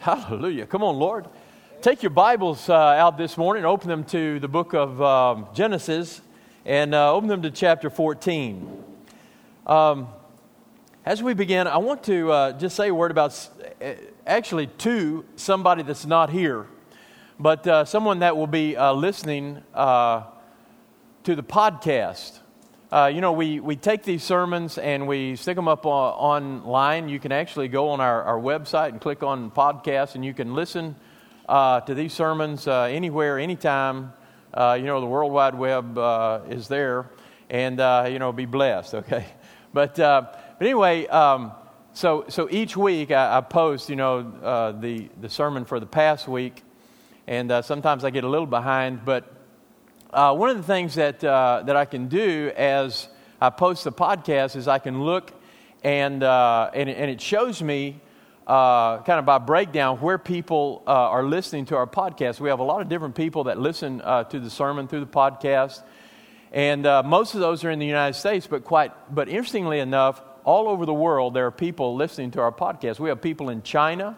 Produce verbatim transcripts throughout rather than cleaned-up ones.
Hallelujah. Come on, Lord. Take your Bibles uh, out this morning, open them to the book of um, Genesis, and uh, open them to chapter fourteen. Um, as we begin, I want to uh, just say a word about, uh, actually to somebody that's not here, but uh, someone that will be uh, listening uh, to the podcast. Uh, you know, we, we take these sermons and we stick them up on, online. You can actually go on our, our website and click on podcast, and you can listen uh, to these sermons uh, anywhere, anytime. Uh, you know, the World Wide Web uh, is there, and, uh, you know, be blessed, okay? But uh, but anyway, um, so so each week I, I post, you know, uh, the, the sermon for the past week, and uh, sometimes I get a little behind, but Uh, one of the things that uh, that I can do as I post the podcast is I can look and uh, and, and it shows me uh, kind of by breakdown where people uh, are listening to our podcast. We have a lot of different people that listen uh, to the sermon through the podcast, and uh, most of those are in the United States. But quite but interestingly enough, all over the world there are people listening to our podcast. We have people in China,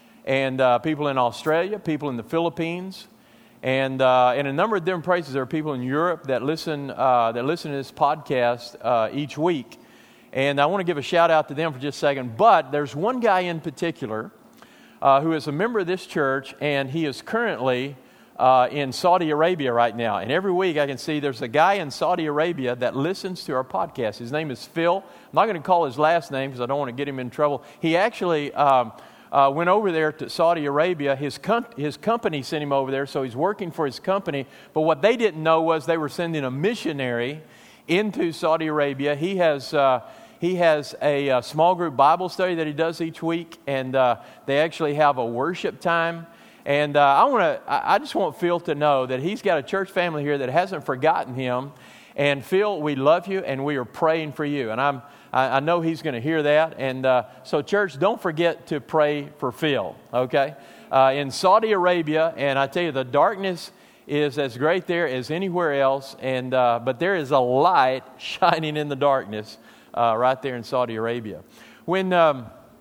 and uh, people in Australia, people in the Philippines. And uh, in a number of different places, there are people in Europe that listen uh, that listen to this podcast uh, each week. And I want to give a shout out to them for just a second. But there's one guy in particular uh, who is a member of this church, and he is currently uh, in Saudi Arabia right now. And every week I can see there's a guy in Saudi Arabia that listens to our podcast. His name is Phil. I'm not going to call his last name because I don't want to get him in trouble. He actually Um, Uh, went over there to Saudi Arabia. His com- his company sent him over there, so he's working for his company. But what they didn't know was they were sending a missionary into Saudi Arabia. He has uh, he has a, a small group Bible study that he does each week, and uh, they actually have a worship time. And uh, I want to I, I just want Phil to know that he's got a church family here that hasn't forgotten him. And Phil, we love you, and we are praying for you. And I'm I know he's going to hear that. And uh, so, church, don't forget to pray for Phil, okay? Uh, in Saudi Arabia, and I tell you, the darkness is as great there as anywhere else. And uh, but there is a light shining in the darkness uh, right there in Saudi Arabia. When um,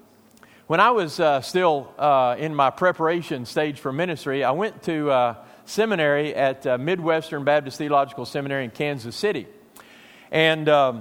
when I was uh, still uh, in my preparation stage for ministry, I went to uh, seminary at uh, Midwestern Baptist Theological Seminary in Kansas City. And Um,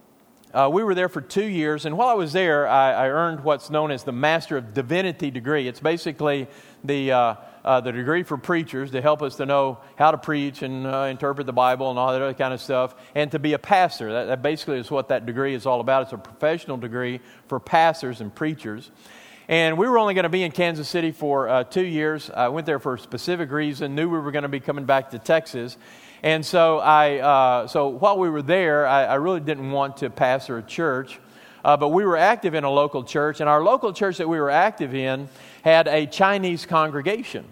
Uh, we were there for two years, and while I was there, I, I earned what's known as the Master of Divinity degree. It's basically the uh, uh, the degree for preachers to help us to know how to preach and uh, interpret the Bible and all that other kind of stuff, and to be a pastor. That, that basically is what that degree is all about. It's a professional degree for pastors and preachers. And we were only going to be in Kansas City for uh, two years. I went there for a specific reason, knew we were going to be coming back to Texas. And so I, uh, so while we were there, I, I really didn't want to pastor a church, uh, but we were active in a local church, and our local church that we were active in had a Chinese congregation.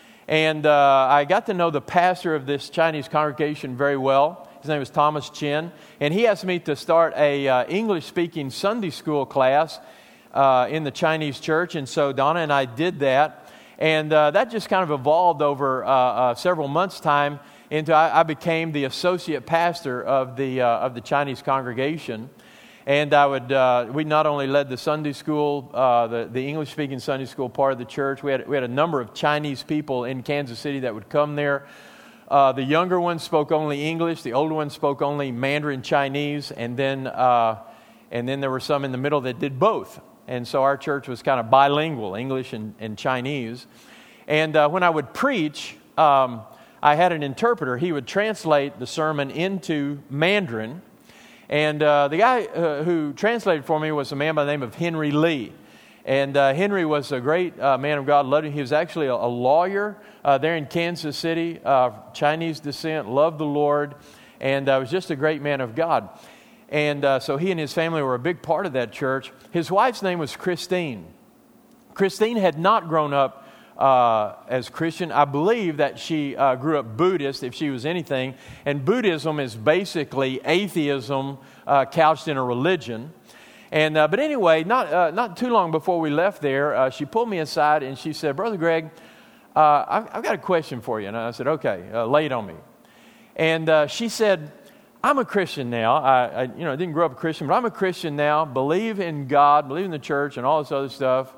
And uh, I got to know the pastor of this Chinese congregation very well. His name was Thomas Chin, and he asked me to start a uh, English-speaking Sunday school class uh, in the Chinese church, and so Donna and I did that, and uh, that just kind of evolved over uh, uh, several months' time. Into I, I became the associate pastor of the uh, of the Chinese congregation, and I would uh, we not only led the Sunday school, uh, the the English speaking Sunday school part of the church. We had we had a number of Chinese people in Kansas City that would come there. Uh, the younger ones spoke only English. The older ones spoke only Mandarin Chinese, and then uh, and then there were some in the middle that did both. And so our church was kind of bilingual, English and, and Chinese. And uh, when I would preach, Um, I had an interpreter. He would translate the sermon into Mandarin. And uh, the guy uh, who translated for me was a man by the name of Henry Lee. And uh, Henry was a great uh, man of God. Loved him. He was actually a, a lawyer uh, there in Kansas City, uh, Chinese descent, loved the Lord, and uh, was just a great man of God. And uh, so he and his family were a big part of that church. His wife's name was Christine. Christine had not grown up Uh, as Christian. I believe that she uh, grew up Buddhist, if she was anything. And Buddhism is basically atheism uh, couched in a religion. And uh, but anyway, not uh, not too long before we left there, uh, she pulled me aside and she said, "Brother Greg, uh, I've, I've got a question for you." And I said, "Okay, uh, lay it on me." And uh, she said, "I'm a Christian now. I, I you know I didn't grow up a Christian, but I'm a Christian now. Believe in God, believe in the church, and all this other stuff."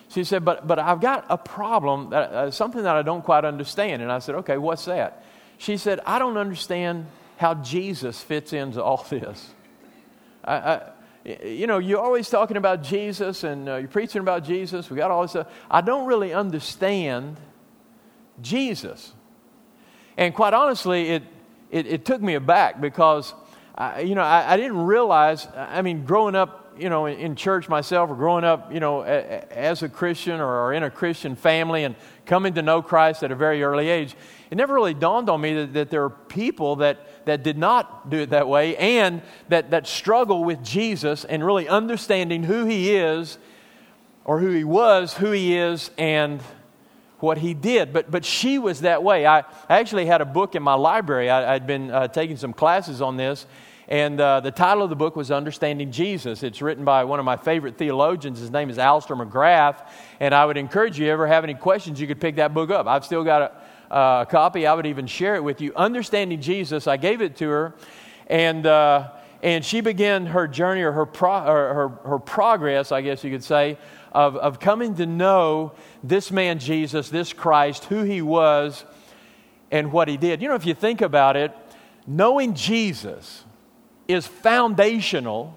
She said, but but I've got a problem, that, uh, something that I don't quite understand. And I said, okay, what's that? She said, I don't understand how Jesus fits into all this. I, I, you know, you're always talking about Jesus and uh, you're preaching about Jesus. We got all this stuff. I don't really understand Jesus. And quite honestly, it it, it took me aback because, I, you know, I, I didn't realize, I mean, growing up, you know, in, in church myself or growing up, you know, a, a, as a Christian or, or in a Christian family and coming to know Christ at a very early age, it never really dawned on me that, that there are people that, that did not do it that way and that, that struggle with Jesus and really understanding who He is or who He was, who He is, and what He did. But but she was that way. I, I actually had a book in my library. I, I'd been uh, taking some classes on this. And uh, the title of the book was Understanding Jesus. It's written by one of my favorite theologians. His name is Alister McGrath. And I would encourage you, if you ever have any questions, you could pick that book up. I've still got a, uh, a copy. I would even share it with you. Understanding Jesus, I gave it to her. And uh, and she began her journey or her, pro, or her, her progress, I guess you could say, of, of coming to know this man Jesus, this Christ, who He was, and what He did. You know, if you think about it, knowing Jesus is foundational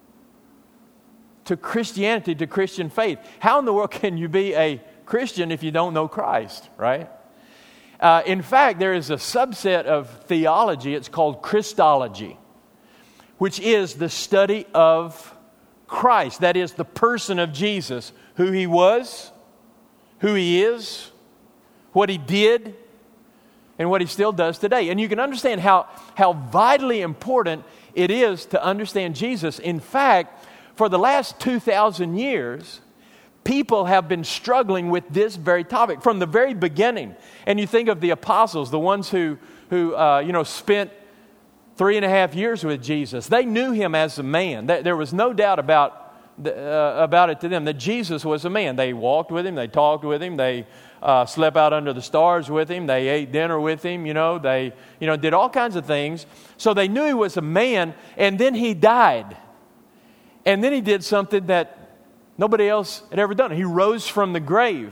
to Christianity, to Christian faith. How in the world can you be a Christian if you don't know Christ, right? Uh, in fact, there is a subset of theology, it's called Christology, which is the study of Christ. That is the person of Jesus, who He was, who He is, what He did, and what He still does today. And you can understand how, how vitally important it is to understand Jesus. In fact, for the last two thousand years, people have been struggling with this very topic from the very beginning. And you think of the apostles, the ones who, who uh, you know, spent three and a half years with Jesus. They knew Him as a man. There was no doubt about, the, uh, about it to them that Jesus was a man. They walked with Him. They talked with Him. They Uh, slept out under the stars with Him. They ate dinner with Him. You know, they, you know, did all kinds of things. So they knew He was a man, and then He died. And then He did something that nobody else had ever done. He rose from the grave.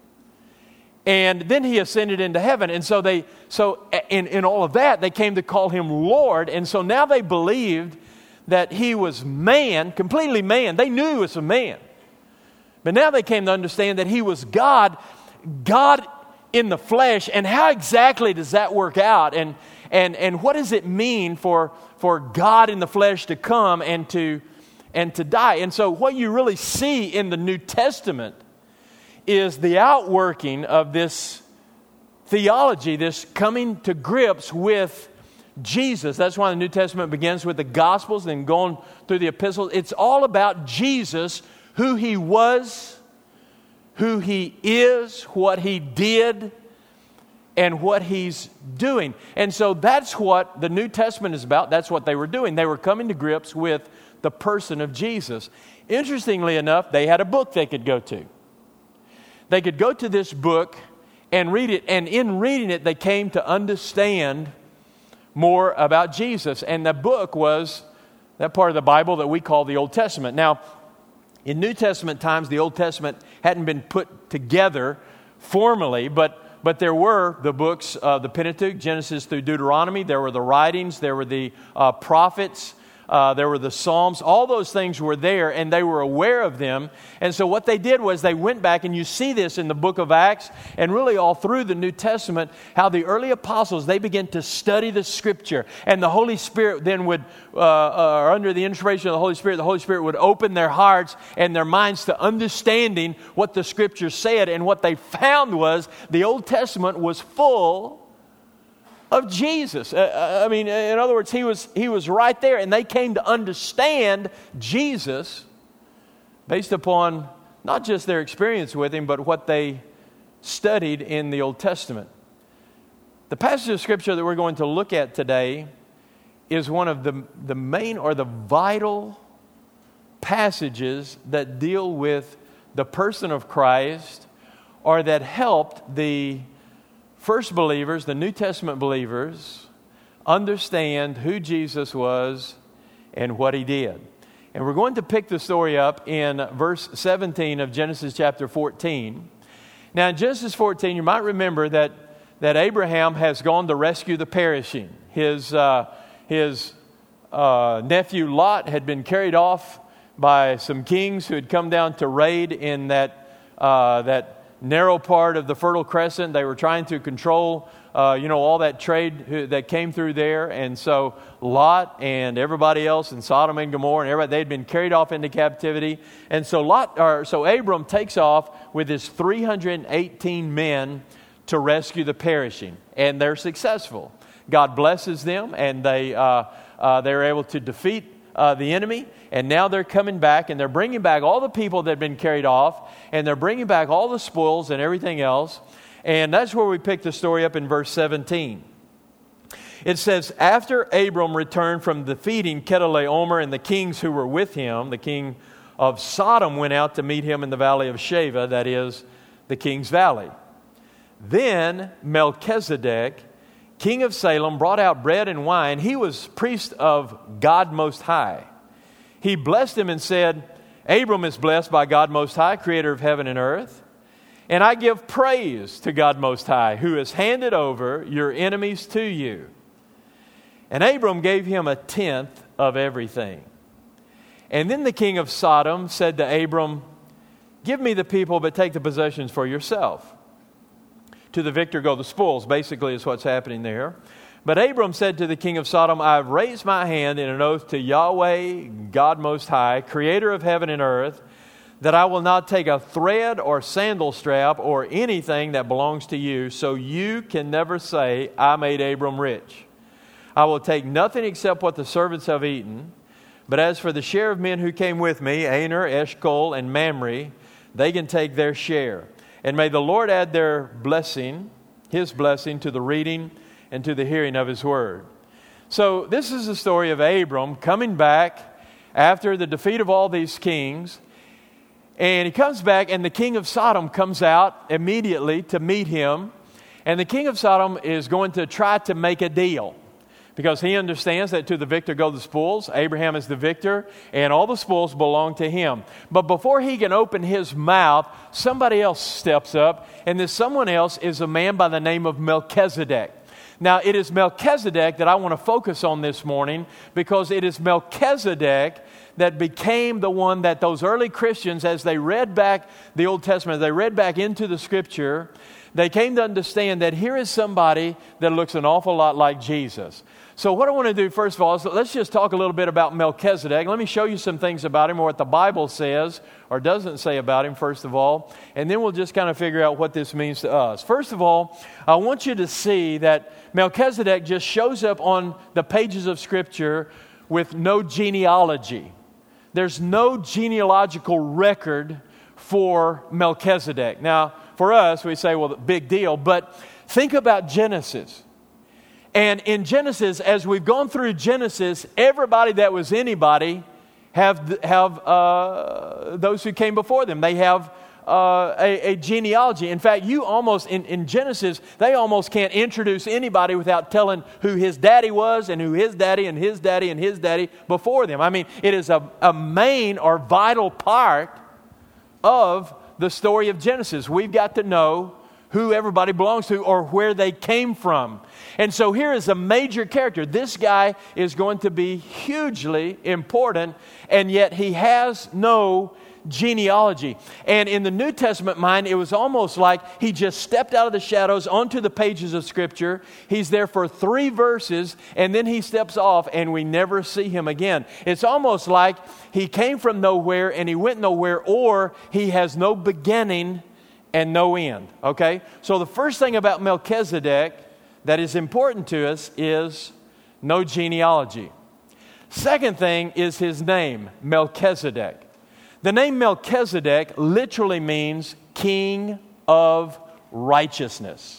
And then He ascended into heaven. And so they, so in, in all of that, they came to call Him Lord. And so now they believed that He was man, completely man. They knew He was a man. But now they came to understand that He was God, God in the flesh. And how exactly does that work out? And and and what does it mean for for God in the flesh to come and to and to die? And so what you really see in the New Testament is the outworking of this theology, this coming to grips with Jesus. That's why the New Testament begins with the Gospels, then going through the epistles. It's all about Jesus, who He was, who He is, what He did, and what He's doing. And so that's what the New Testament is about. That's what they were doing. They were coming to grips with the person of Jesus. Interestingly enough, they had a book they could go to. They could go to this book and read it. And in reading it, they came to understand more about Jesus. And the book was that part of the Bible that we call the Old Testament. Now, in New Testament times, the Old Testament hadn't been put together formally, but but there were the books, uh, the Pentateuch, Genesis through Deuteronomy. There were the writings. There were the uh, prophets. Uh, there were the Psalms. All those things were there, and they were aware of them. And so what they did was they went back, and you see this in the book of Acts, and really all through the New Testament, how the early apostles, they began to study the Scripture. And the Holy Spirit then would, uh, uh, under the inspiration of the Holy Spirit, the Holy Spirit would open their hearts and their minds to understanding what the Scripture said. And what they found was the Old Testament was full of Jesus. Uh, I mean, in other words, he was he was right there, and they came to understand Jesus based upon not just their experience with Him, but what they studied in the Old Testament. The passage of Scripture that we're going to look at today is one of the, the main or the vital passages that deal with the person of Christ, or that helped the first believers, the New Testament believers, understand who Jesus was and what He did. And we're going to pick the story up in verse seventeen of Genesis chapter fourteen. Now, in Genesis fourteen, you might remember that, that Abraham has gone to rescue the perishing. His, uh, his uh, nephew Lot had been carried off by some kings who had come down to raid in that, uh, that narrow part of the Fertile Crescent. They were trying to control Uh, you know, all that trade who, that came through there. And so Lot and everybody else in Sodom and Gomorrah and everybody, they'd been carried off into captivity. And so Lot, or so Abram takes off with his three hundred eighteen men to rescue the perishing. And they're successful. God blesses them, and they, uh, uh, they're able to defeat uh, the enemy. And now they're coming back, and they're bringing back all the people that had been carried off. And they're bringing back all the spoils and everything else. And that's where we pick the story up in verse seventeen. It says, after Abram returned from defeating Chedorlaomer and the kings who were with him, the king of Sodom went out to meet him in the valley of Sheva, that is, the king's valley. Then Melchizedek, king of Salem, brought out bread and wine. He was priest of God Most High. He blessed him and said, Abram is blessed by God Most High, creator of heaven and earth. And I give praise to God Most High, who has handed over your enemies to you. And Abram gave him a tenth of everything. And then the king of Sodom said to Abram, give me the people, but take the possessions for yourself. To the victor go the spoils, basically is what's happening there. But Abram said to the king of Sodom, I have raised my hand in an oath to Yahweh, God Most High, creator of heaven and earth, that I will not take a thread or sandal strap or anything that belongs to you, so you can never say, I made Abram rich. I will take nothing except what the servants have eaten. But as for the share of men who came with me, Aner, Eshcol, and Mamre, they can take their share. And may the Lord add their blessing, his blessing, to the reading and to the hearing of his word. So this is the story of Abram coming back after the defeat of all these kings. And he comes back, and the king of Sodom comes out immediately to meet him. And the king of Sodom is going to try to make a deal, because he understands that to the victor go the spoils. Abraham is the victor, and all the spoils belong to him. But before he can open his mouth, somebody else steps up, and this someone else is a man by the name of Melchizedek. Now, it is Melchizedek that I want to focus on this morning, because it is Melchizedek that became the one that those early Christians, as they read back the Old Testament, as they read back into the Scripture, they came to understand that here is somebody that looks an awful lot like Jesus. So what I want to do, first of all, is let's just talk a little bit about Melchizedek. Let me show you some things about him, or what the Bible says or doesn't say about him, first of all. And then we'll just kind of figure out what this means to us. First of all, I want you to see that Melchizedek just shows up on the pages of Scripture with no genealogy. There's no genealogical record for Melchizedek. Now, for us, we say, well, big deal. But think about Genesis. And in Genesis, as we've gone through Genesis, everybody that was anybody have, have uh, those who came before them. They have uh, a, a genealogy. In fact, you almost, in, in Genesis, they almost can't introduce anybody without telling who his daddy was and who his daddy and his daddy and his daddy before them. I mean, it is a, a main or vital part of the story of Genesis. We've got to know who everybody belongs to or where they came from. And so here is a major character. This guy is going to be hugely important, and yet he has no genealogy. And in the New Testament mind, it was almost like he just stepped out of the shadows onto the pages of Scripture. He's there for three verses, and then he steps off, and we never see him again. It's almost like he came from nowhere and he went nowhere, or he has no beginning and no end. Okay? So the first thing about Melchizedek that is important to us is no genealogy. Second thing is his name, Melchizedek. The name Melchizedek literally means king of righteousness.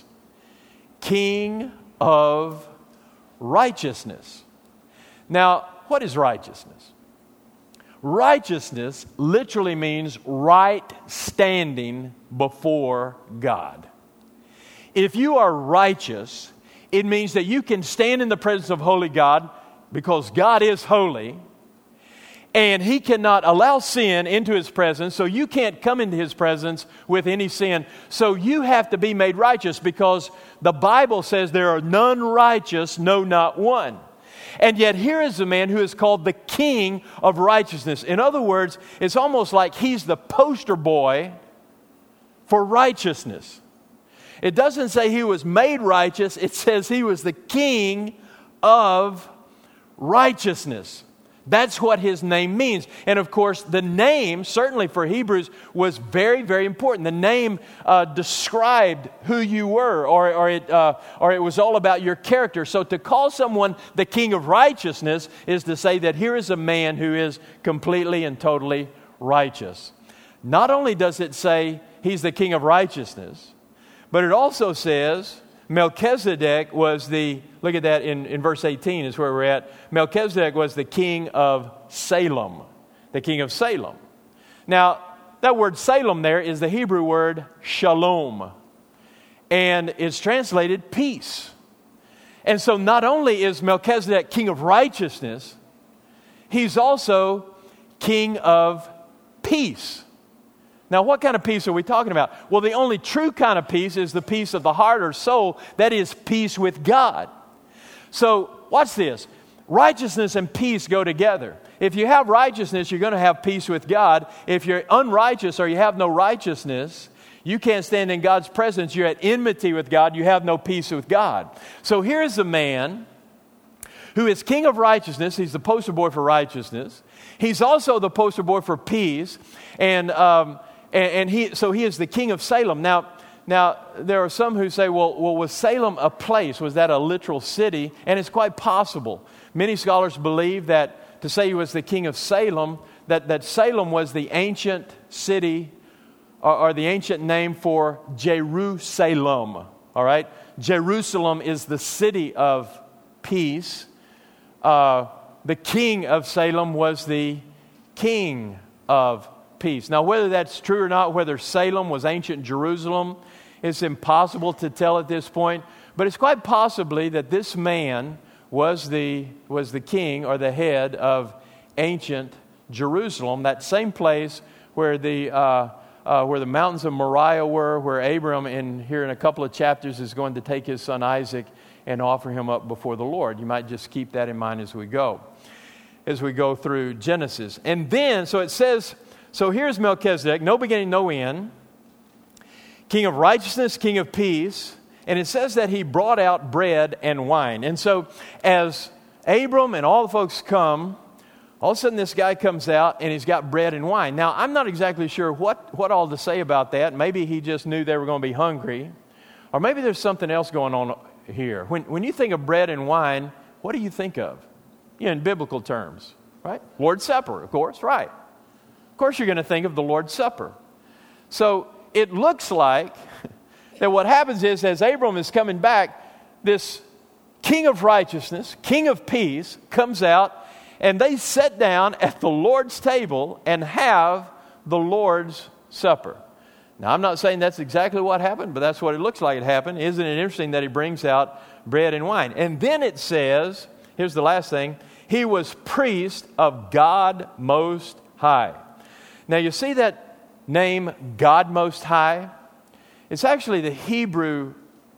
King of righteousness. Now, what is righteousness? Righteousness literally means right standing before God. If you are righteous, it means that you can stand in the presence of holy God, because God is holy, And he cannot allow sin into his presence, so you can't come into his presence with any sin. So you have to be made righteous, because the Bible says there are none righteous, no, not one. And yet here is a man who is called the King of Righteousness. In other words, it's almost like he's the poster boy for righteousness. It doesn't say he was made righteous. It says he was the King of Righteousness. That's what his name means. And of course, the name, certainly for Hebrews, was very, very important. The name uh, described who you were, or, or, it, uh, or it was all about your character. So to call someone the King of Righteousness is to say that here is a man who is completely and totally righteous. Not only does it say he's the King of Righteousness, but it also says Melchizedek was the, look at that in, in verse eighteen is where we're at. Melchizedek was the king of Salem. The king of Salem. Now, that word Salem there is the Hebrew word shalom. And it's translated peace. And so not only is Melchizedek king of righteousness, he's also king of peace. Now, what kind of peace are we talking about? Well, the only true kind of peace is the peace of the heart or soul. That is peace with God. So, watch this. Righteousness and peace go together. If you have righteousness, you're going to have peace with God. If you're unrighteous or you have no righteousness, you can't stand in God's presence. You're at enmity with God. You have no peace with God. So, here's a man who is king of righteousness. He's the poster boy for righteousness. He's also the poster boy for peace. And... Um, And, and he, so he is the king of Salem. Now, now there are some who say, well, well, was Salem a place? Was that a literal city? And it's quite possible. Many scholars believe that to say he was the king of Salem, that, that Salem was the ancient city or, or the ancient name for Jerusalem. All right? Jerusalem is the city of peace. Uh, the king of Salem was the king of peace. Now, whether that's true or not, whether Salem was ancient Jerusalem, it's impossible to tell at this point. But it's quite possibly that this man was the was the king or the head of ancient Jerusalem, that same place where the uh, uh, where the mountains of Moriah were, where Abram, in here in a couple of chapters, is going to take his son Isaac and offer him up before the Lord. You might just keep that in mind as we go, as we go through Genesis. And then, so it says. So here's Melchizedek, no beginning, no end, king of righteousness, king of peace. And it says that he brought out bread and wine. And so as Abram and all the folks come, all of a sudden this guy comes out and he's got bread and wine. Now, I'm not exactly sure what, what all to say about that. Maybe he just knew they were going to be hungry. Or maybe there's something else going on here. When, when you think of bread and wine, what do you think of? You know, in biblical terms, right? Lord's Supper, of course, right. Of course, you're going to think of the Lord's Supper. So it looks like that what happens is, as Abram is coming back, this king of righteousness, king of peace, comes out, and they sit down at the Lord's table and have the Lord's Supper. Now, I'm not saying that's exactly what happened, but that's what it looks like it happened. Isn't it interesting that he brings out bread and wine? And then it says, here's the last thing, he was priest of God Most High. Now, you see that name, God Most High? It's actually the Hebrew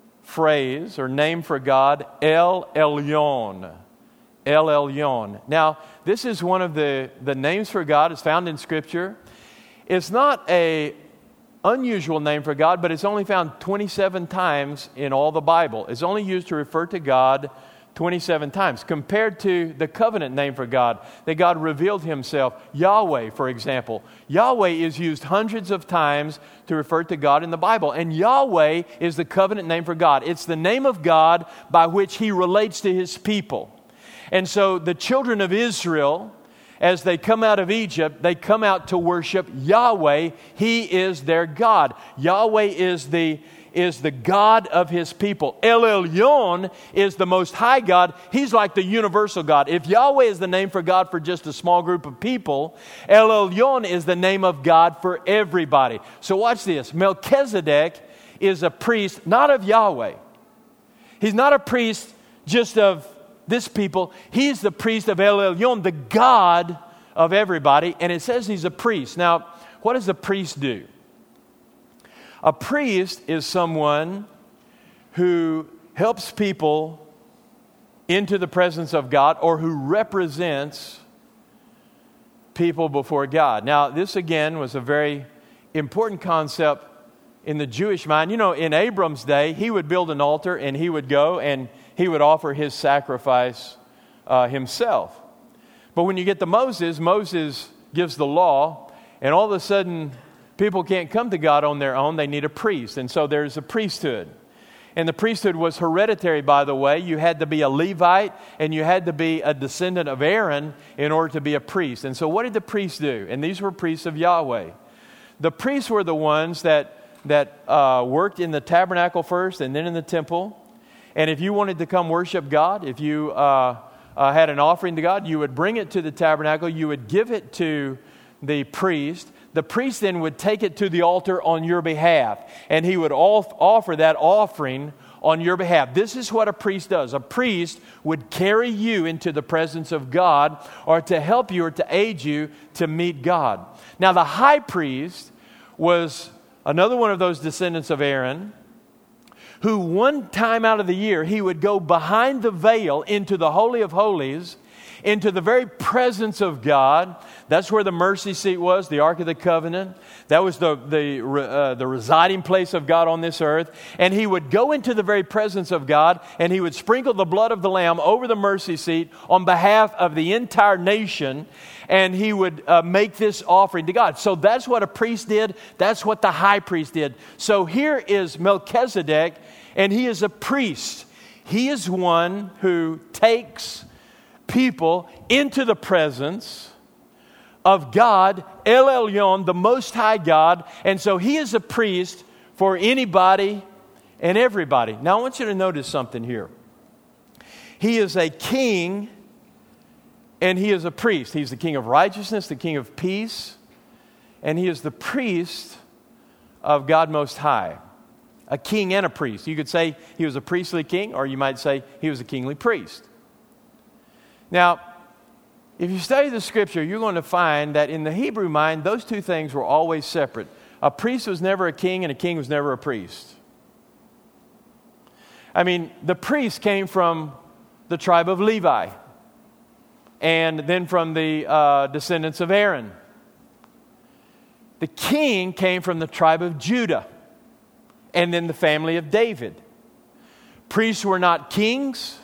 phrase or name for God, El Elyon. El Elyon. Now, this is one of the, the names for God. It's found in Scripture. It's not a unusual name for God, but it's only found twenty-seven times in all the Bible. It's only used to refer to God twenty-seven times, compared to the covenant name for God, that God revealed himself. Yahweh, for example. Yahweh is used hundreds of times to refer to God in the Bible. And Yahweh is the covenant name for God. It's the name of God by which he relates to his people. And so the children of Israel, as they come out of Egypt, they come out to worship Yahweh. He is their God. Yahweh is the is the God of his people. El Elyon is the Most High God. He's like the universal God. If Yahweh is the name for God for just a small group of people, El Elyon is the name of God for everybody. So watch this. Melchizedek is a priest, not of Yahweh. He's not a priest just of this people. He's the priest of El Elyon, the God of everybody. And it says he's a priest. Now, what does a priest do? A priest is someone who helps people into the presence of God, or who represents people before God. Now, this again was a very important concept in the Jewish mind. You know, in Abram's day, he would build an altar and he would go and he would offer his sacrifice uh, himself. But when you get to Moses, Moses gives the law, and all of a sudden, people can't come to God on their own. They need a priest. And so there's a priesthood. And the priesthood was hereditary, by the way. You had to be a Levite and you had to be a descendant of Aaron in order to be a priest. And so what did the priests do? And these were priests of Yahweh. The priests were the ones that, that uh, worked in the tabernacle first and then in the temple. And if you wanted to come worship God, if you uh, uh, had an offering to God, you would bring it to the tabernacle. You would give it to the priest. The priest then would take it to the altar on your behalf, and he would off- offer that offering on your behalf. This is what a priest does. A priest would carry you into the presence of God, or to help you or to aid you to meet God. Now, the high priest was another one of those descendants of Aaron, who one time out of the year, he would go behind the veil into the Holy of Holies, into the very presence of God. That's where the mercy seat was, the Ark of the Covenant. That was the the uh, the residing place of God on this earth. And he would go into the very presence of God, and he would sprinkle the blood of the Lamb over the mercy seat on behalf of the entire nation, and he would uh, make this offering to God. So that's what a priest did. That's what the high priest did. So here is Melchizedek, and he is a priest. He is one who takes people into the presence of God, El Elyon, the Most High God. And so he is a priest for anybody and everybody. Now I want you to notice something here. He is a king and he is a priest. He's the king of righteousness, the king of peace, and he is the priest of God Most High. A king and a priest. You could say he was a priestly king, or you might say he was a kingly priest. Now, if you study the Scripture, you're going to find that in the Hebrew mind, those two things were always separate. A priest was never a king, and a king was never a priest. I mean, the priest came from the tribe of Levi, and then from the uh, descendants of Aaron. The king came from the tribe of Judah, and then the family of David. Priests were not kings.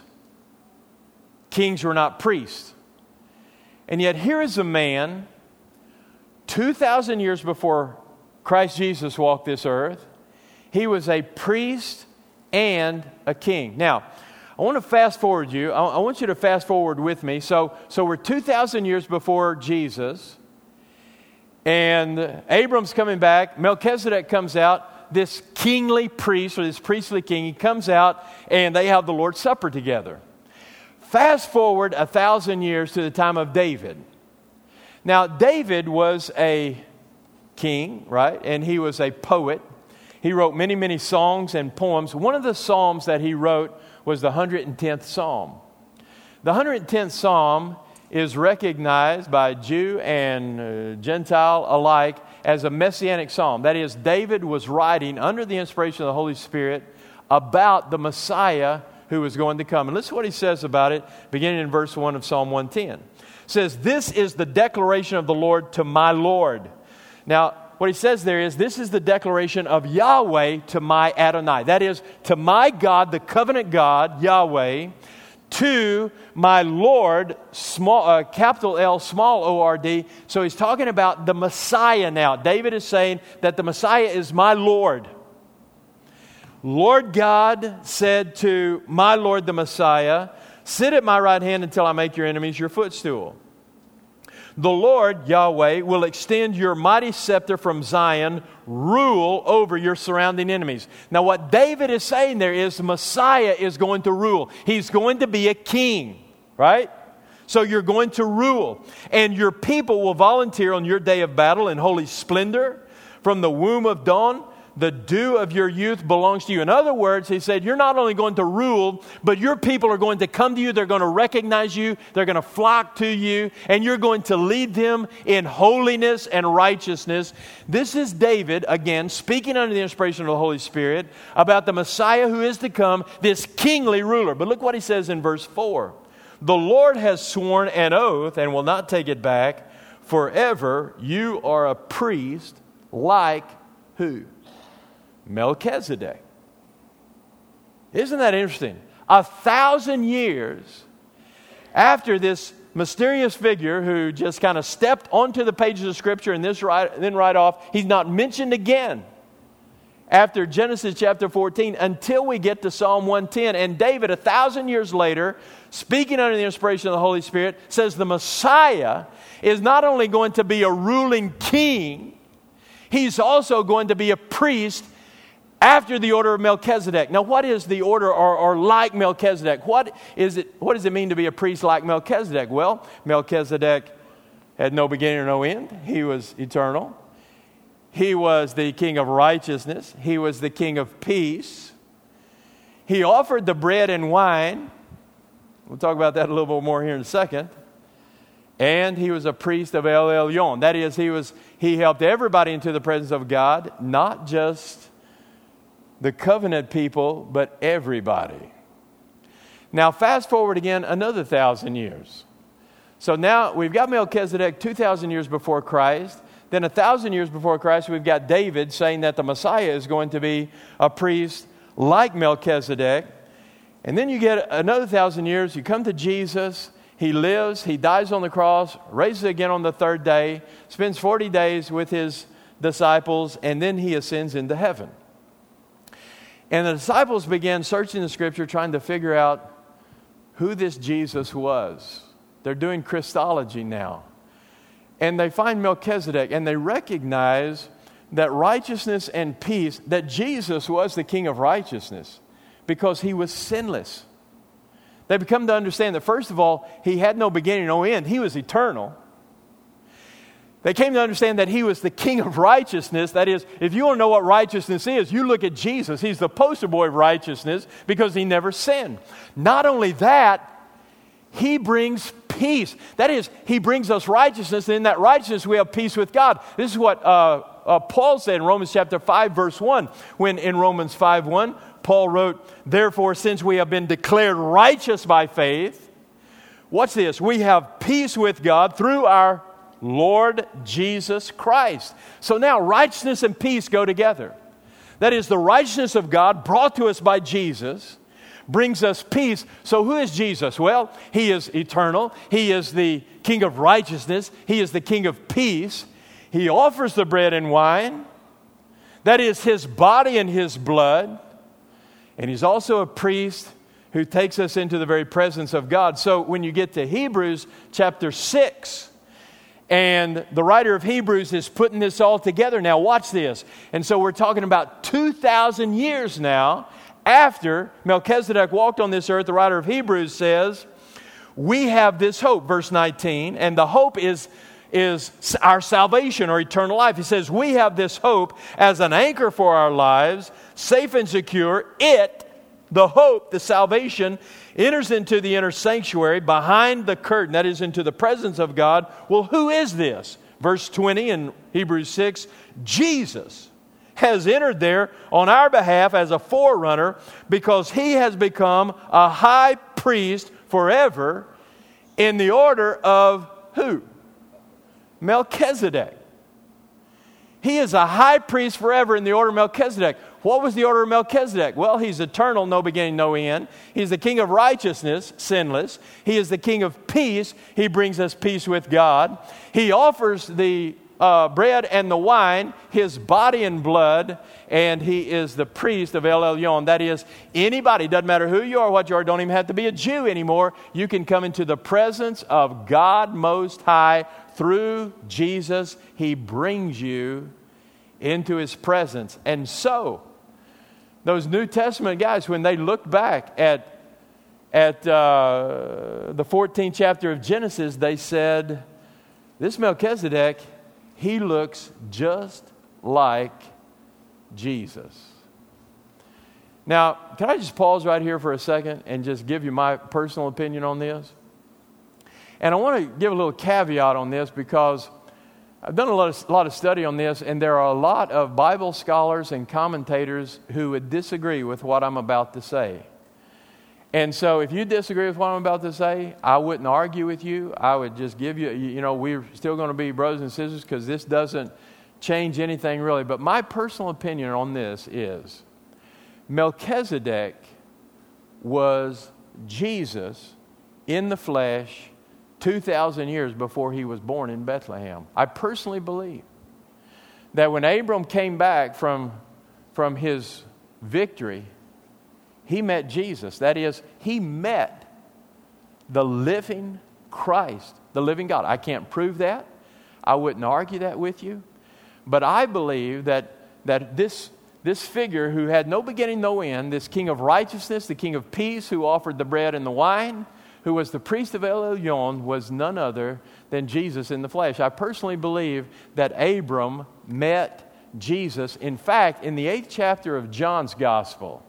Kings were not priests. And yet here is a man, two thousand years before Christ Jesus walked this earth. He was a priest and a king. Now, I want to fast forward you. I want you to fast forward with me. So, so we're two thousand years before Jesus. And Abram's coming back. Melchizedek comes out. This kingly priest, or this priestly king, he comes out, and they have the Lord's Supper together. Fast forward a thousand years to the time of David. Now, David was a king, right? And he was a poet. He wrote many, many songs and poems. One of the psalms that he wrote was the one hundred tenth Psalm. The one hundred tenth Psalm is recognized by Jew and uh, Gentile alike as a messianic psalm. That is, David was writing under the inspiration of the Holy Spirit about the Messiah who was going to come. And listen to what he says about it, beginning in verse one of Psalm one ten. It says, "This is the declaration of the Lord to my Lord." Now, what he says there is, this is the declaration of Yahweh to my Adonai. That is, to my God, the covenant God, Yahweh, to my Lord, small, uh, capital L, small O R D. So he's talking about the Messiah now. David is saying that the Messiah is my Lord. Lord God said to my Lord the Messiah, "Sit at my right hand until I make your enemies your footstool." The Lord, Yahweh, will extend your mighty scepter from Zion, rule over your surrounding enemies. Now what David is saying there is the Messiah is going to rule. He's going to be a king, right? So you're going to rule. And your people will volunteer on your day of battle in holy splendor from the womb of dawn the dew of your youth belongs to you. In other words, he said, you're not only going to rule, but your people are going to come to you. They're going to recognize you. They're going to flock to you. And you're going to lead them in holiness and righteousness. This is David, again, speaking under the inspiration of the Holy Spirit about the Messiah who is to come, this kingly ruler. But look what he says in verse four. The Lord has sworn an oath and will not take it back. Forever you are a priest like who? Melchizedek. Isn't that interesting? A thousand years after this mysterious figure who just kind of stepped onto the pages of Scripture and this right, then right off, he's not mentioned again after Genesis chapter fourteen until we get to Psalm one ten. And David, a thousand years later, speaking under the inspiration of the Holy Spirit, says the Messiah is not only going to be a ruling king, he's also going to be a priest after the order of Melchizedek. Now, what is the order or, or like Melchizedek? What is it? What does it mean to be a priest like Melchizedek? Well, Melchizedek had no beginning or no end. He was eternal. He was the king of righteousness. He was the king of peace. He offered the bread and wine. We'll talk about that a little bit more here in a second. And he was a priest of El Elyon. That is, he was he helped everybody into the presence of God, not just the covenant people, but everybody. Now, fast forward again another thousand years. So now we've got Melchizedek two thousand years before Christ. Then a thousand years before Christ, we've got David saying that the Messiah is going to be a priest like Melchizedek. And then you get another thousand years. You come to Jesus. He lives. He dies on the cross, raises again on the third day, spends forty days with his disciples, and then he ascends into heaven. And the disciples began searching the Scripture, trying to figure out who this Jesus was. They're doing Christology now. And they find Melchizedek, and they recognize that righteousness and peace, that Jesus was the King of righteousness because he was sinless. They become to understand that, first of all, he had no beginning, no end. He was eternal. They came to understand that he was the King of righteousness. That is, if you want to know what righteousness is, you look at Jesus. He's the poster boy of righteousness because he never sinned. Not only that, he brings peace. That is, he brings us righteousness, and in that righteousness we have peace with God. This is what uh, uh, Paul said in Romans chapter five, verse one. When in Romans five one, Paul wrote, therefore, since we have been declared righteous by faith, what's this? We have peace with God through our Lord Jesus Christ. So now righteousness and peace go together. That is, the righteousness of God brought to us by Jesus brings us peace. So who is Jesus? Well, he is eternal. He is the King of righteousness. He is the King of peace. He offers the bread and wine. That is his body and his blood. And he's also a priest who takes us into the very presence of God. So when you get to Hebrews chapter six, and the writer of Hebrews is putting this all together. Now watch this. And so we're talking about two thousand years now after Melchizedek walked on this earth. The writer of Hebrews says, we have this hope, verse nineteen, and the hope is, is our salvation or eternal life. He says, we have this hope as an anchor for our lives, safe and secure. It, the hope, the salvation, enters into the inner sanctuary behind the curtain, that is, into the presence of God. Well, who is this? Verse twenty in Hebrews six, Jesus has entered there on our behalf as a forerunner because he has become a high priest forever in the order of who? Melchizedek. He is a high priest forever in the order of Melchizedek. What was the order of Melchizedek? Well, he's eternal, no beginning, no end. He's the King of righteousness, sinless. He is the King of peace. He brings us peace with God. He offers the uh, bread and the wine, his body and blood, and he is the priest of El Elyon. That is, anybody, doesn't matter who you are, what you are, don't even have to be a Jew anymore. You can come into the presence of God Most High through Jesus. He brings you into his presence. And so, those New Testament guys, when they looked back at, at uh, the fourteenth chapter of Genesis, they said, this Melchizedek, he looks just like Jesus. Now, can I just pause right here for a second and just give you my personal opinion on this? And I want to give a little caveat on this because I've done a lot of, a lot of study on this, and there are a lot of Bible scholars and commentators who would disagree with what I'm about to say. And so if you disagree with what I'm about to say, I wouldn't argue with you. I would just give you, you know, we're still going to be brothers and sisters because this doesn't change anything really. But my personal opinion on this is Melchizedek was Jesus in the flesh two thousand years before he was born in Bethlehem. I personally believe that when Abram came back from, from his victory, he met Jesus. That is, he met the living Christ, the living God. I can't prove that. I wouldn't argue that with you. But I believe that, that this, this figure who had no beginning, no end, this king of righteousness, the king of peace who offered the bread and the wine, who was the priest of El Elyon, was none other than Jesus in the flesh. I personally believe that Abram met Jesus. In fact, in the eighth chapter of John's Gospel,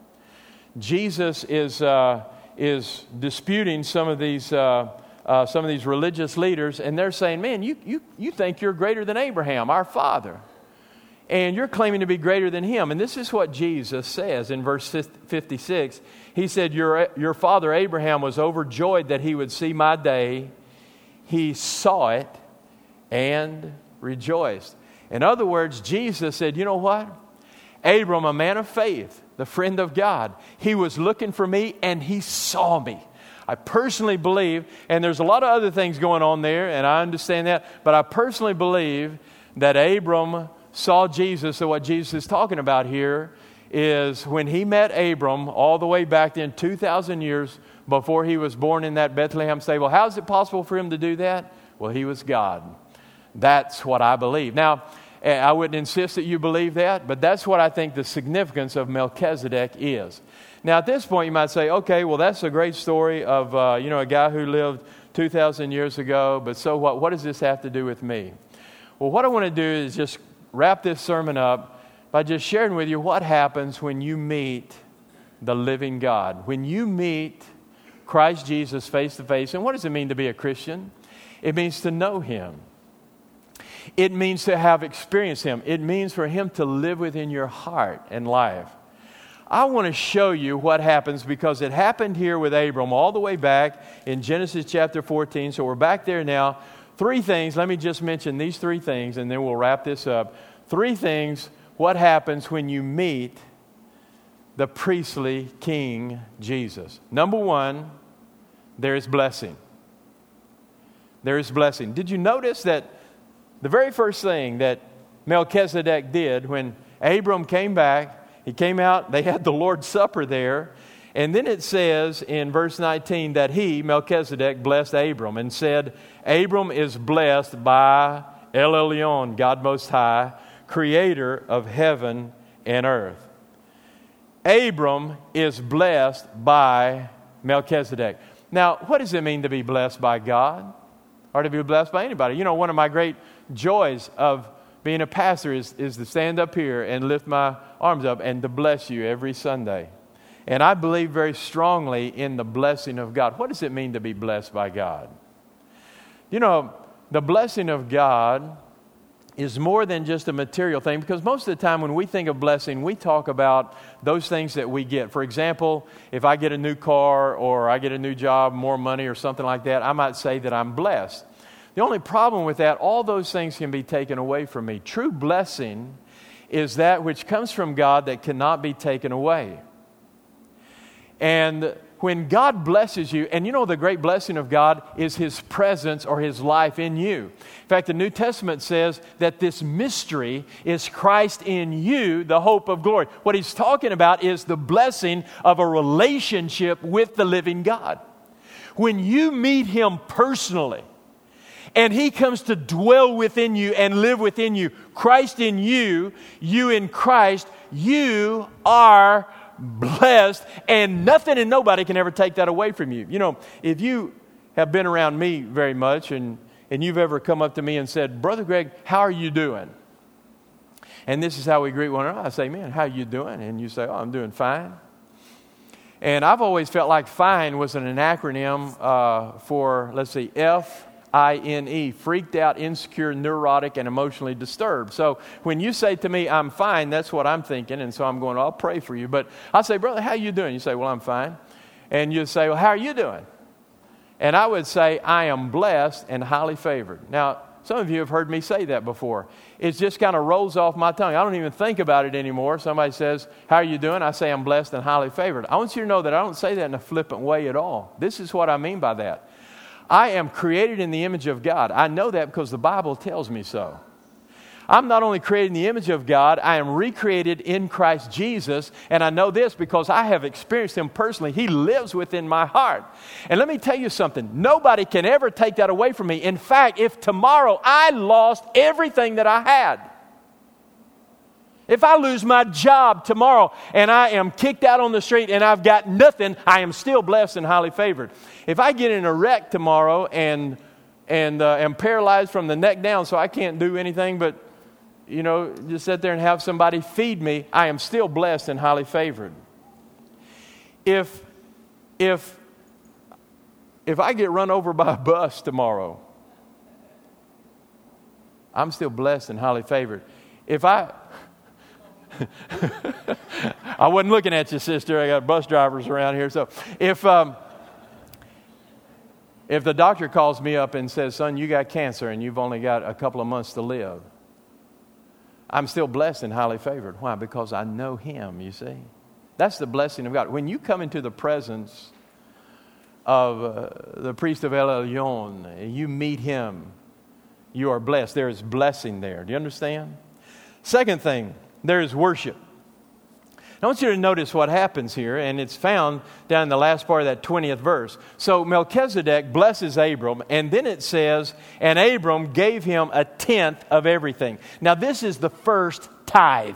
Jesus is uh, is disputing some of these uh, uh, some of these religious leaders, and they're saying, "Man, you you you think you're greater than Abraham, our father, and you're claiming to be greater than him." And this is what Jesus says in verse fifty-six. He said, "Your your father Abraham was overjoyed that he would see my day. He saw it and rejoiced." In other words, Jesus said, "You know what? Abram, a man of faith, the friend of God, he was looking for me and he saw me." I personally believe, and there's a lot of other things going on there, and I understand that, but I personally believe that Abram saw Jesus. So what Jesus is talking about here is when he met Abram all the way back then, two thousand years before he was born in that Bethlehem stable. How is it possible for him to do that? Well, he was God. That's what I believe. Now, I wouldn't insist that you believe that, but that's what I think the significance of Melchizedek is. Now, at this point, you might say, okay, well, that's a great story of, uh, you know, a guy who lived two thousand years ago, but so what? What does this have to do with me? Well, what I want to do is just wrap this sermon up by just sharing with you what happens when you meet the living God, when you meet Christ Jesus face to face. And what does it mean to be a Christian? It means to know Him. It means to have experienced Him. It means for Him to live within your heart and life. I want to show you what happens because it happened here with Abram all the way back in Genesis chapter fourteen. So we're back there now. Three things. Let me just mention these three things and then we'll wrap this up. Three things. What happens when you meet the priestly King Jesus? Number one, there is blessing. There is blessing. Did you notice that the very first thing that Melchizedek did when Abram came back, he came out, they had the Lord's Supper there, and then it says in verse nineteen that he, Melchizedek, blessed Abram and said, "Abram is blessed by El Elyon, God Most High, creator of heaven and earth." Abram is blessed by Melchizedek. Now, what does it mean to be blessed by God or to be blessed by anybody? You know, one of my great joys of being a pastor is, is to stand up here and lift my arms up and to bless you every Sunday. And I believe very strongly in the blessing of God. What does it mean to be blessed by God? You know, the blessing of God is more than just a material thing, because most of the time when we think of blessing, we talk about those things that we get. For example, if I get a new car or I get a new job, more money or something like that, I might say that I'm blessed. The only problem with that, all those things can be taken away from me. True blessing is that which comes from God that cannot be taken away. And when God blesses you, and you know the great blessing of God is His presence or His life in you. In fact, the New Testament says that this mystery is Christ in you, the hope of glory. What He's talking about is the blessing of a relationship with the living God. When you meet Him personally, and He comes to dwell within you and live within you, Christ in you, you in Christ, you are blessed, and nothing and nobody can ever take that away from you. You know, if you have been around me very much and, and you've ever come up to me and said, "Brother Greg, how are you doing?" And this is how we greet one another. I say, man, how you doing? And you say, oh, I'm doing fine. And I've always felt like FINE was an acronym uh, for, let's see, F I N E, freaked out, insecure, neurotic, and emotionally disturbed. So when you say to me, I'm fine, that's what I'm thinking. And so I'm going, I'll pray for you. But I say, brother, how you doing? You say, well, I'm fine. And you say, well, how are you doing? And I would say, I am blessed and highly favored. Now, some of you have heard me say that before. It just kind of rolls off my tongue. I don't even think about it anymore. Somebody says, how are you doing? I say, I'm blessed and highly favored. I want you to know that I don't say that in a flippant way at all. This is what I mean by that. I am created in the image of God. I know that because the Bible tells me so. I'm not only created in the image of God, I am recreated in Christ Jesus. And I know this because I have experienced Him personally. He lives within my heart. And let me tell you something. Nobody can ever take that away from me. In fact, if tomorrow I lost everything that I had, if I lose my job tomorrow and I am kicked out on the street and I've got nothing, I am still blessed and highly favored. If I get in a wreck tomorrow and and uh, am paralyzed from the neck down so I can't do anything but, you know, just sit there and have somebody feed me, I am still blessed and highly favored. If if if I get run over by a bus tomorrow, I'm still blessed and highly favored. If I I wasn't looking at you, sister. I got bus drivers around here. So if um, if the doctor calls me up and says, son, you got cancer and you've only got a couple of months to live, I'm still blessed and highly favored. Why? Because I know Him, you see. That's the blessing of God. When you come into the presence of uh, the priest of El Elyon, and you meet Him, you are blessed. There is blessing there. Do you understand? Second thing, there is worship. I want you to notice what happens here, and it's found down in the last part of that twentieth verse. So Melchizedek blesses Abram, and then it says, and Abram gave him a tenth of everything. Now this is the first tithe.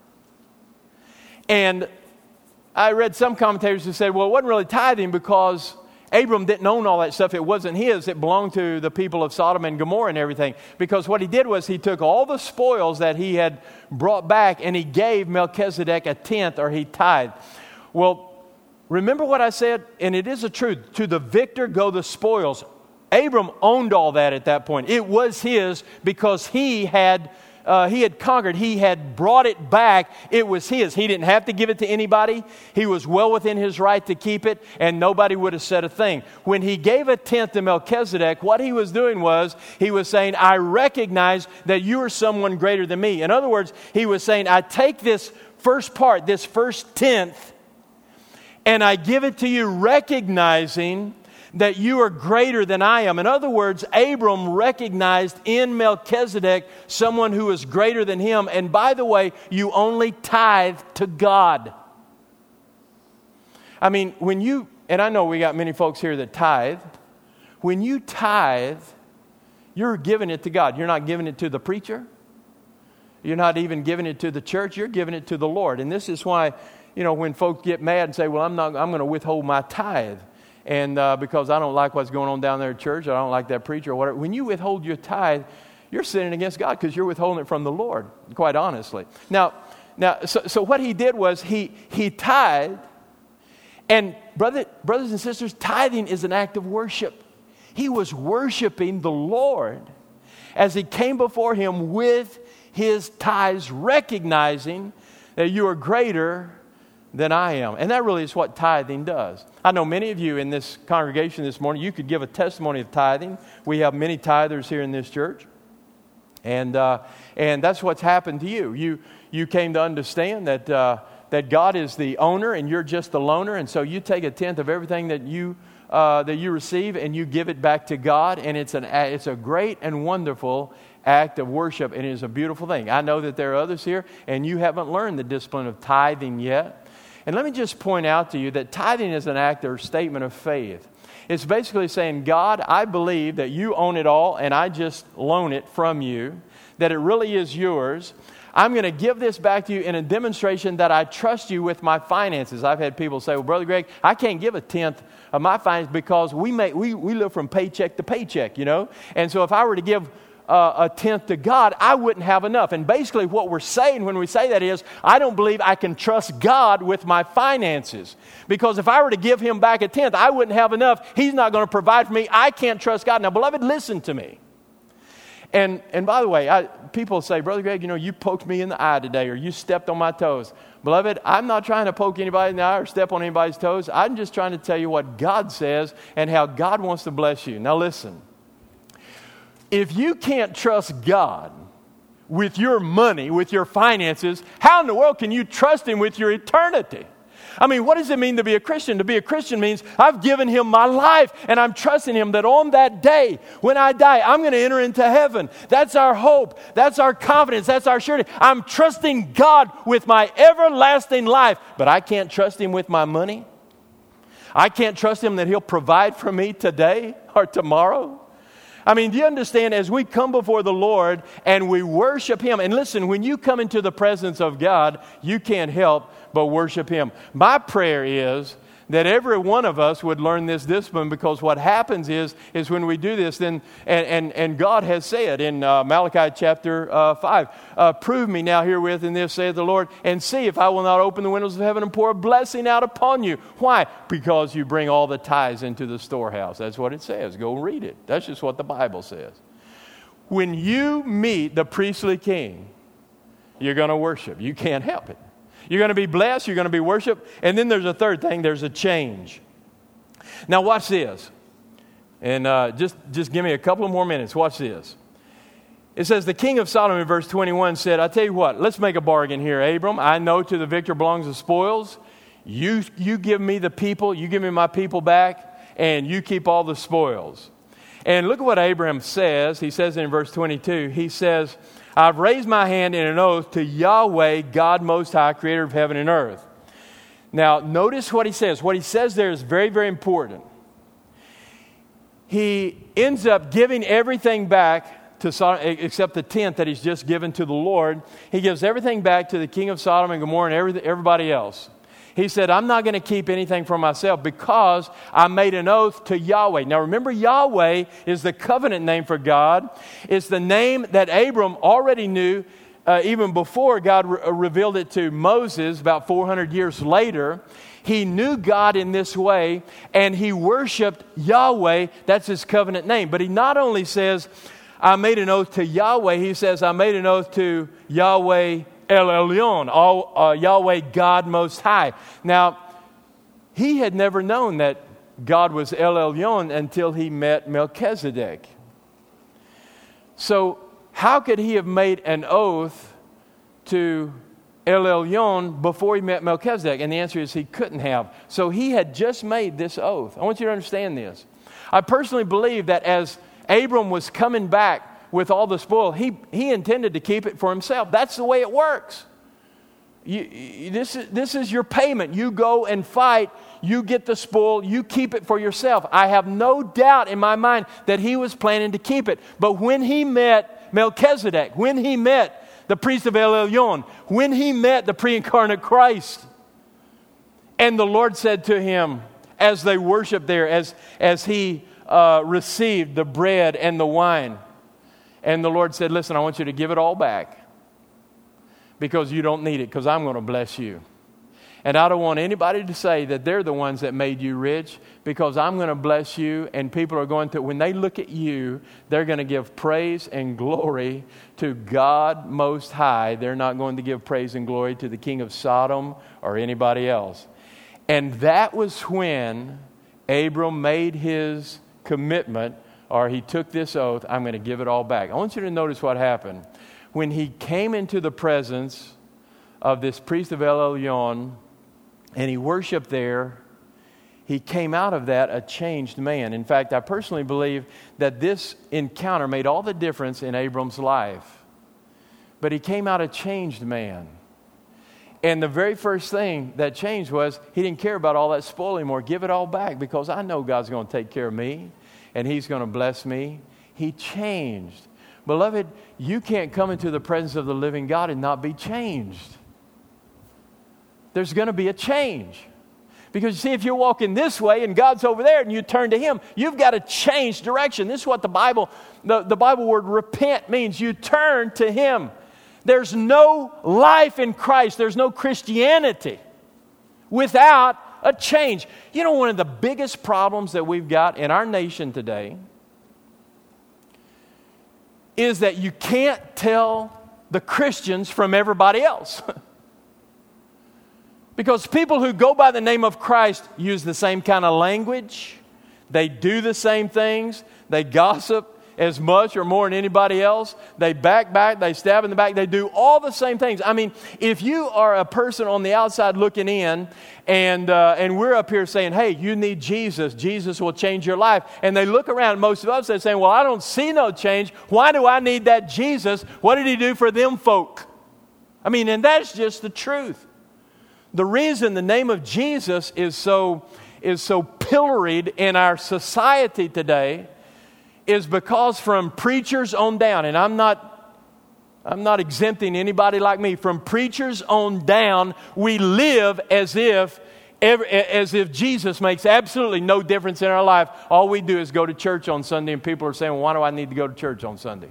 And I read some commentators who said, well, it wasn't really tithing because Abram didn't own all that stuff. It wasn't his. It belonged to the people of Sodom and Gomorrah and everything. Because what he did was he took all the spoils that he had brought back and he gave Melchizedek a tenth, or he tithed. Well, remember what I said? And it is a truth. To the victor go the spoils. Abram owned all that at that point. It was his because he had Uh, he had conquered. He had brought it back. It was his. He didn't have to give it to anybody. He was well within his right to keep it, and nobody would have said a thing. When he gave a tenth to Melchizedek, what he was doing was, he was saying, I recognize that you are someone greater than me. In other words, he was saying, I take this first part, this first tenth, and I give it to you recognizing that you are greater than I am. In other words, Abram recognized in Melchizedek someone who is greater than him. And by the way, you only tithe to God. I mean, when you, and I know we got many folks here that tithe. When you tithe, you're giving it to God. You're not giving it to the preacher. You're not even giving it to the church. You're giving it to the Lord. And this is why, you know, when folks get mad and say, well, I'm not, I'm going to withhold my tithe. And uh, because I don't like what's going on down there at church, I don't like that preacher or whatever. When you withhold your tithe, you're sinning against God because you're withholding it from the Lord, quite honestly. Now, now, so, so what he did was he he tithed, and brother, brothers and sisters, tithing is an act of worship. He was worshiping the Lord as he came before Him with his tithes, recognizing that you are greater than I am. And that really is what tithing does. I know many of you in this congregation this morning, you could give a testimony of tithing. We have many tithers here in this church. And uh, and that's what's happened to you. You you came to understand that uh, that God is the owner and you're just the loaner. And so you take a tenth of everything that you uh, that you receive and you give it back to God. And it's an it's a great and wonderful act of worship. And it is a beautiful thing. I know that there are others here and you haven't learned the discipline of tithing yet. And let me just point out to you that tithing is an act or statement of faith. It's basically saying, God, I believe that you own it all and I just loan it from you, that it really is yours. I'm going to give this back to you in a demonstration that I trust you with my finances. I've had people say, well, Brother Greg, I can't give a tenth of my finances because we make we, we live from paycheck to paycheck, you know. And so if I were to give uh, a tenth to God, I wouldn't have enough. And basically what we're saying when we say that is, I don't believe I can trust God with my finances. Because if I were to give him back a tenth, I wouldn't have enough. He's not going to provide for me. I can't trust God. Now, beloved, listen to me. And and by the way, I, people say, Brother Greg, you know, you poked me in the eye today, or you stepped on my toes. Beloved, I'm not trying to poke anybody in the eye or step on anybody's toes. I'm just trying to tell you what God says and how God wants to bless you. Now listen, if you can't trust God with your money, with your finances, how in the world can you trust him with your eternity? I mean, what does it mean to be a Christian? To be a Christian means I've given him my life and I'm trusting him that on that day when I die, I'm going to enter into heaven. That's our hope. That's our confidence. That's our surety. I'm trusting God with my everlasting life, but I can't trust him with my money. I can't trust him that he'll provide for me today or tomorrow. I mean, do you understand, as we come before the Lord and we worship him, and listen, when you come into the presence of God, you can't help but worship him. My prayer is that every one of us would learn this discipline, because what happens is, is when we do this, then, and, and, and God has said in uh, Malachi chapter uh, five, uh, prove me now herewith in this, saith the Lord, and see if I will not open the windows of heaven and pour a blessing out upon you. Why? Because you bring all the tithes into the storehouse. That's what it says. Go read it. That's just what the Bible says. When you meet the priestly king, you're going to worship. You can't help it. You're going to be blessed. You're going to be worshiped. And then there's a third thing. There's a change. Now watch this. And uh, just, just give me a couple of more minutes. Watch this. It says, the king of Sodom in verse twenty-one said, I tell you what, let's make a bargain here, Abram. I know to the victor belongs the spoils. You, you give me the people. You give me my people back. And you keep all the spoils. And look at what Abraham says. He says in verse twenty-two, he says, I've raised my hand in an oath to Yahweh, God Most High, creator of heaven and earth. Now, notice what he says. What he says there is very, very important. He ends up giving everything back to Sodom, except the tenth that he's just given to the Lord. He gives everything back to the king of Sodom and Gomorrah and every, everybody else. He said, I'm not going to keep anything for myself because I made an oath to Yahweh. Now remember, Yahweh is the covenant name for God. It's the name that Abram already knew uh, even before God re- revealed it to Moses about four hundred years later. He knew God in this way and he worshiped Yahweh. That's his covenant name. But he not only says, I made an oath to Yahweh. He says, I made an oath to Yahweh El Elyon, all, uh, Yahweh God Most High. Now, he had never known that God was El Elyon until he met Melchizedek. So, how could he have made an oath to El Elyon before he met Melchizedek? And the answer is he couldn't have. So, he had just made this oath. I want you to understand this. I personally believe that as Abram was coming back with all the spoil, he, he intended to keep it for himself. That's the way it works. You, you, this, is, this is your payment. You go and fight. You get the spoil. You keep it for yourself. I have no doubt in my mind that he was planning to keep it. But when he met Melchizedek, when he met the priest of El Elyon, when he met the pre-incarnate Christ, and the Lord said to him, as they worshiped there, as, as he uh, received the bread and the wine, and the Lord said, listen, I want you to give it all back because you don't need it, because I'm going to bless you. And I don't want anybody to say that they're the ones that made you rich, because I'm going to bless you, and people are going to, when they look at you, they're going to give praise and glory to God Most High. They're not going to give praise and glory to the king of Sodom or anybody else. And that was when Abram made his commitment, or he took this oath, I'm going to give it all back. I want you to notice what happened. When he came into the presence of this priest of El Elyon, and he worshiped there, he came out of that a changed man. In fact, I personally believe that this encounter made all the difference in Abram's life. But he came out a changed man. And the very first thing that changed was he didn't care about all that spoil anymore. Give it all back, because I know God's going to take care of me. And he's going to bless me. He changed. Beloved, you can't come into the presence of the living God and not be changed. There's going to be a change. Because you see, if you're walking this way and God's over there and you turn to Him, you've got to change direction. This is what the Bible, the, the Bible word repent means. You turn to Him. There's no life in Christ. There's no Christianity without a change. You know, one of the biggest problems that we've got in our nation today is that you can't tell the Christians from everybody else. Because people who go by the name of Christ use the same kind of language. They do the same things. They gossip as much or more than anybody else. They backbite, they stab in the back. They do all the same things. I mean, if you are a person on the outside looking in, and uh, and we're up here saying, hey, you need Jesus. Jesus will change your life. And they look around, most of us, they're saying, well, I don't see no change. Why do I need that Jesus? What did He do for them folk? I mean, and that's just the truth. The reason the name of Jesus is so, is so pilloried in our society today is because from preachers on down, and I'm not, I'm not exempting anybody like me, from preachers on down, we live as if, as if Jesus makes absolutely no difference in our life. All we do is go to church on Sunday, and people are saying, well, why do I need to go to church on Sunday?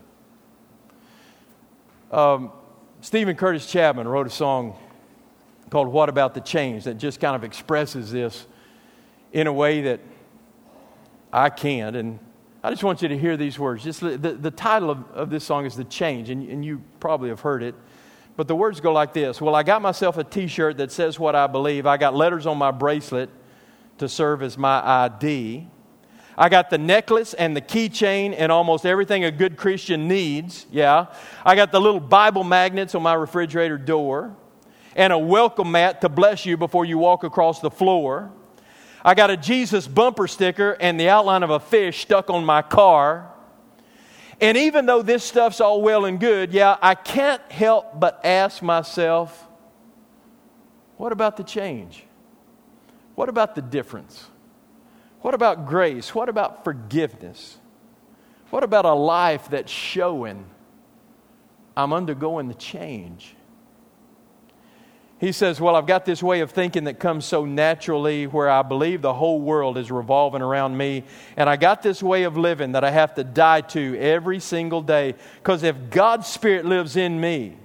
Um, Stephen Curtis Chapman wrote a song called What About the Change that just kind of expresses this in a way that I can't. And I just want you to hear these words. Just the, the title of, of this song is The Change, and, and you probably have heard it. But the words go like this. Well, I got myself a t-shirt that says what I believe. I got letters on my bracelet to serve as my I D. I got the necklace and the keychain and almost everything a good Christian needs. Yeah. I got the little Bible magnets on my refrigerator door and a welcome mat to bless you before you walk across the floor. I got a Jesus bumper sticker and the outline of a fish stuck on my car. And even though this stuff's all well and good, yeah, I can't help but ask myself, what about the change? What about the difference? What about grace? What about forgiveness? What about a life that's showing I'm undergoing the change? He says, well, I've got this way of thinking that comes so naturally where I believe the whole world is revolving around me. And I got this way of living that I have to die to every single day. Because if God's Spirit lives in me,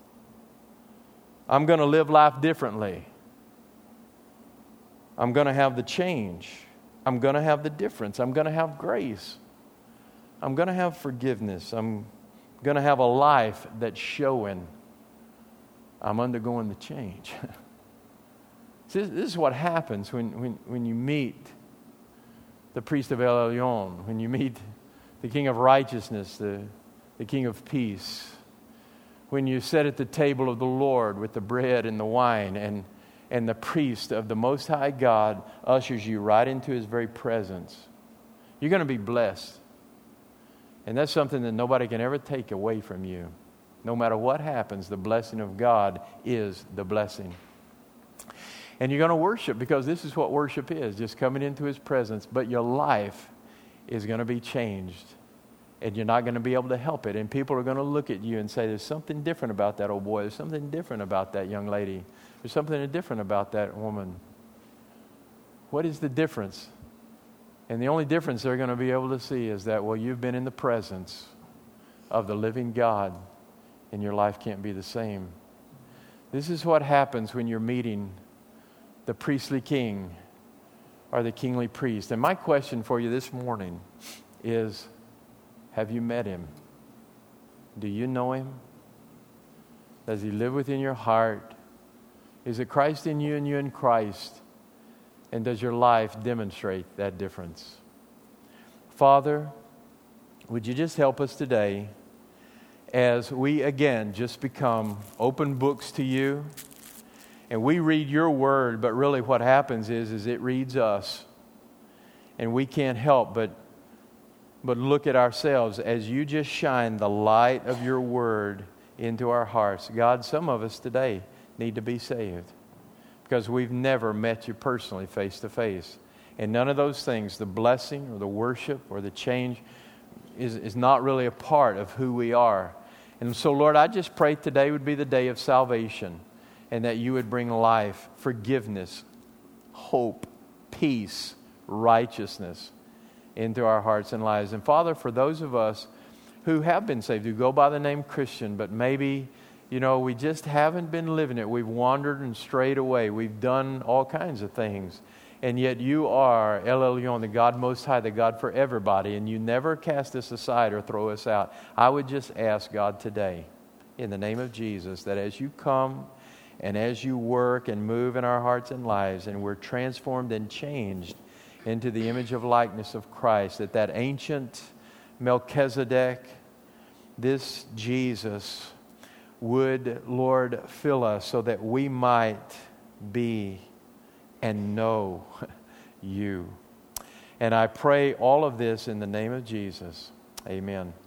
I'm going to live life differently. I'm going to have the change. I'm going to have the difference. I'm going to have grace. I'm going to have forgiveness. I'm going to have a life that's showing I'm undergoing the change. this, this is what happens when, when, when you meet the priest of El Elyon, when you meet the King of Righteousness, the, the King of Peace, when you sit at the table of the Lord with the bread and the wine, and, and the priest of the Most High God ushers you right into His very presence. You're going to be blessed. And that's something that nobody can ever take away from you. No matter what happens, the blessing of God is the blessing. And you're going to worship, because this is what worship is, just coming into His presence. But your life is going to be changed. And you're not going to be able to help it. And people are going to look at you and say, there's something different about that old boy. There's something different about that young lady. There's something different about that woman. What is the difference? And the only difference they're going to be able to see is that, well, you've been in the presence of the living God. And your life can't be the same. This is what happens when you're meeting the priestly king or the kingly priest. And my question for you this morning is, have you met Him? Do you know Him? Does He live within your heart? Is it Christ in you and you in Christ? And does your life demonstrate that difference? Father, would you just help us today as we again just become open books to You, and we read Your Word, but really what happens is, is it reads us, and we can't help but, but look at ourselves as You just shine the light of Your Word into our hearts. God, some of us today need to be saved because we've never met You personally face to face. And none of those things, the blessing or the worship or the change, is, is not really a part of who we are. And so, Lord, I just pray today would be the day of salvation, and that You would bring life, forgiveness, hope, peace, righteousness into our hearts and lives. And Father, for those of us who have been saved, who go by the name Christian, but maybe, you know, we just haven't been living it. We've wandered and strayed away. We've done all kinds of things. And yet you are El Elyon, the God Most High, the God for everybody, and you never cast us aside or throw us out. I would just ask God today, in the name of Jesus, that as you come and as you work and move in our hearts and lives, and we're transformed and changed into the image of likeness of Christ, that that ancient Melchizedek, this Jesus, would, Lord, fill us so that we might be and know you. And I pray all of this in the name of Jesus. Amen.